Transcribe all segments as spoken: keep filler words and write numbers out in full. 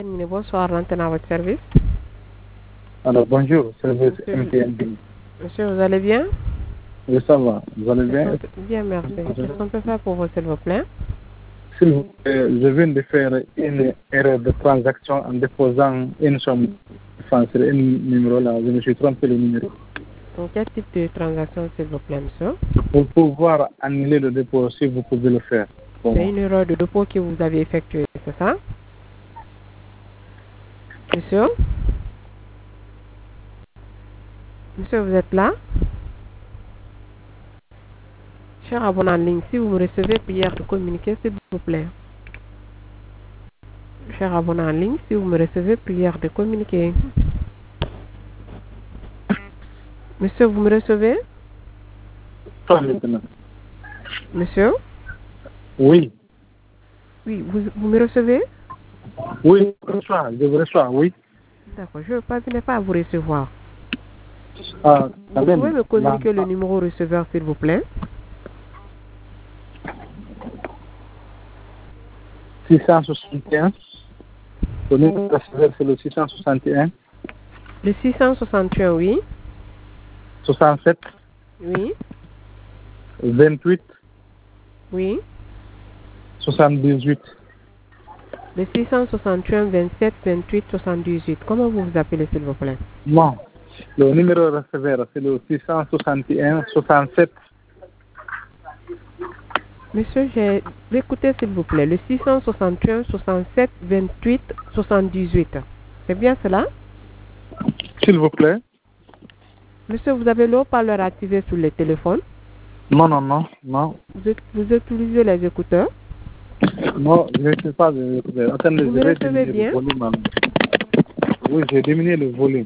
Bonsoir, l'antenne à votre service. Alors, bonjour, service Monsieur, M T N. monsieur, vous allez bien? Oui, ça va. Vous allez bien? Bien, merci. Qu'est-ce qu'on peut faire pour vous, s'il vous plaît? S'il vous plaît, je viens de faire une erreur de transaction en déposant une somme enfin, sur un numéro là. Je me suis trompé le numéro. Donc, quel type de transaction, s'il vous plaît, monsieur? Pour pouvoir annuler le dépôt, si vous pouvez le faire. Bon. C'est une erreur de dépôt que vous avez effectuée, c'est ça? Monsieur? Monsieur, vous êtes là? Cher abonné en ligne, si vous me recevez, prière de communiquer, s'il vous plaît. Cher abonné en ligne, si vous me recevez, prière de communiquer. Monsieur, vous me recevez? Pas maintenant. Monsieur? Oui. Oui, vous, vous me recevez? Oui, je reçois, je vous reçois, oui. D'accord, je ne parviens pas à vous recevoir. Ah, Vous même, pouvez me communiquer là, le numéro receveur, s'il vous plaît? six cent soixante et un. Le numéro de receveur, c'est le six cent soixante et un. Le six cent soixante et un, oui. soixante-sept. Oui. vingt-huit. Oui. soixante-dix-huit. Le six cent soixante et un, vingt-sept, vingt-huit, soixante-dix-huit. Comment vous vous appelez, s'il vous plaît? Non. Le numéro receveur, c'est le six cent soixante et un, soixante-sept. Monsieur, j'ai... Écoutez, s'il vous plaît. Le six cent soixante et un, soixante-sept, vingt-huit, soixante-dix-huit. C'est bien cela? S'il vous plaît. Monsieur, vous avez le haut-parleur activé sur le téléphone? Non, non, non, non. Vous, êtes- vous utilisez les écouteurs? Non, je ne sais pas. De, de, attendez, Vous je me vais recevez diminuer bien? le volume. hein. Oui, j'ai diminué le volume.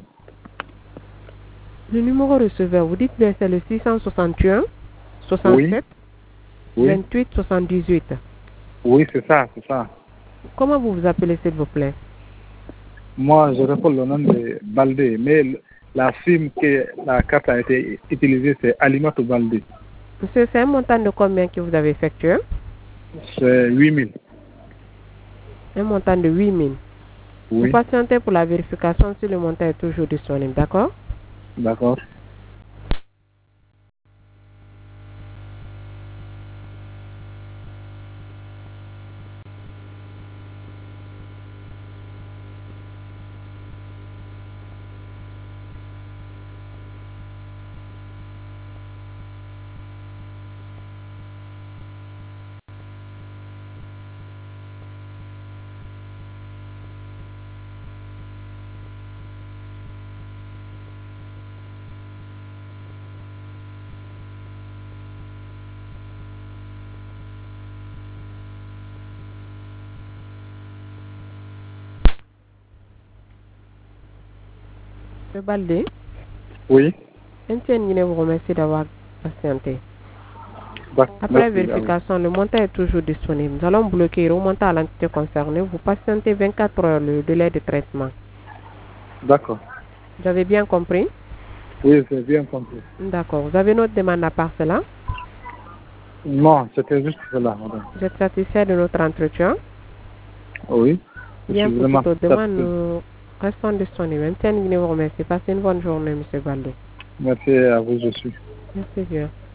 Le numéro receveur, vous dites bien c'est le six cent soixante et un, Oui, soixante-sept, oui, vingt-huit, soixante-dix-huit. oui, c'est ça, c'est ça. Comment vous vous appelez, s'il vous plaît? Moi, je réponds le nom de Baldé, mais le- la SIM que la carte a été utilisée, c'est Alimato Baldé. Monsieur, c'est un montant de combien que vous avez effectué? C'est huit mille. Un montant de huit mille. Vous Oui, patientez pour la vérification si le montant est toujours disponible, d'accord? d'accord. Monsieur Baldé, Oui, M T N Guinée vous remercie d'avoir patienté. d'accord. Après Merci à vous. vérification, le montant est toujours disponible. Nous allons bloquer et remonter à l'entité concernée. Vous patientez vingt-quatre heures le délai de traitement. D'accord. Vous avez bien compris? Oui, j'ai bien compris. D'accord. Vous avez une autre demande à part cela? Non, c'était juste cela, madame. Vous êtes satisfait de notre entretien? Oui, je Bien, suis pour toute vraiment autre demande, satisfait. nous restons disponibles. M T N Guinée vous remercie. Passez une bonne journée, monsieur Baldé. Merci à vous, je suis. Merci bien.